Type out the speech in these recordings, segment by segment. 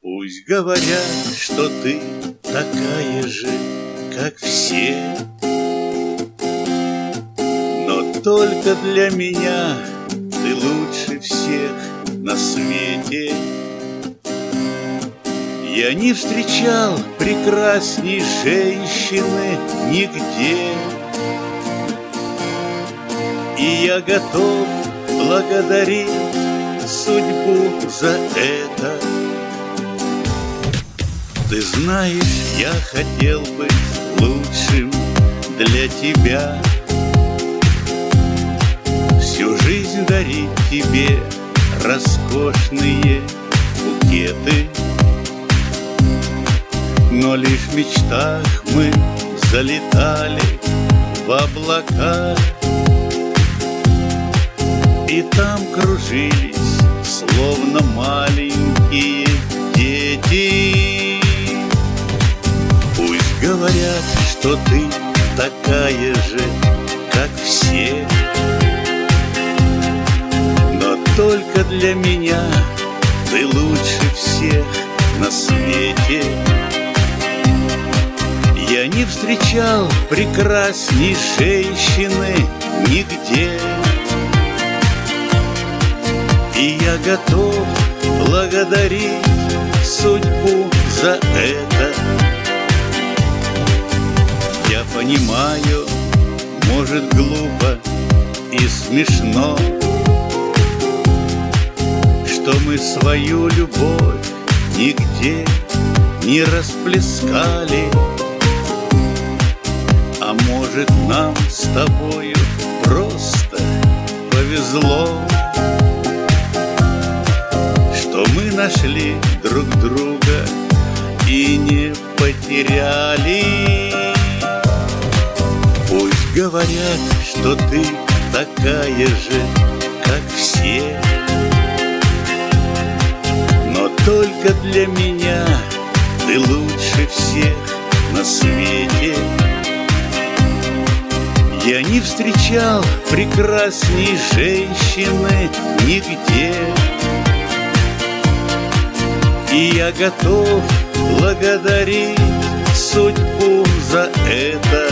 Пусть говорят, что ты такая же, как все, но только для меня ты лучше всех на свете. Я не встречал прекрасней женщины нигде, и я готов благодарить судьбу за это. Ты знаешь, я хотел быть лучшим для тебя, всю жизнь дарить тебе роскошные букеты. Но лишь в мечтах мы залетали в облака, и там кружились, словно маленькие дети. Пусть говорят, что ты такая же, как все, но только для меня ты лучше всех на свете. Я не встречал прекрасней женщины нигде, и я готов благодарить судьбу за это. Я понимаю, может, глупо и смешно, что мы свою любовь нигде не расплескали. А может, нам с тобою просто повезло, что мы нашли друг друга и не потеряли. Пусть говорят, что ты такая же, как все, но только для меня ты лучше всех на свете. Я не встречал прекрасней женщины нигде, и я готов благодарить судьбу за это.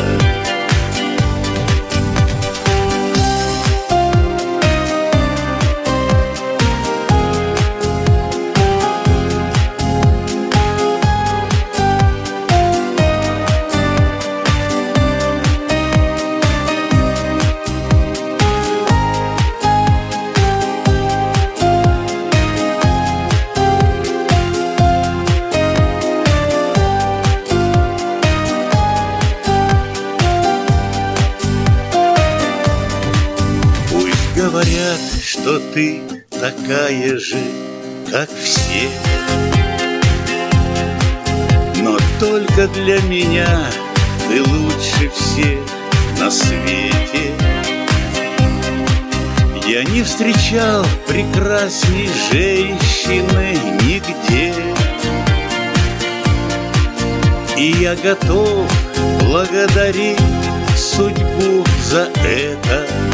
Говорят, что ты такая же, как все, но только для меня ты лучше всех на свете. Я не встречал прекрасней женщины нигде, и я готов благодарить судьбу за это.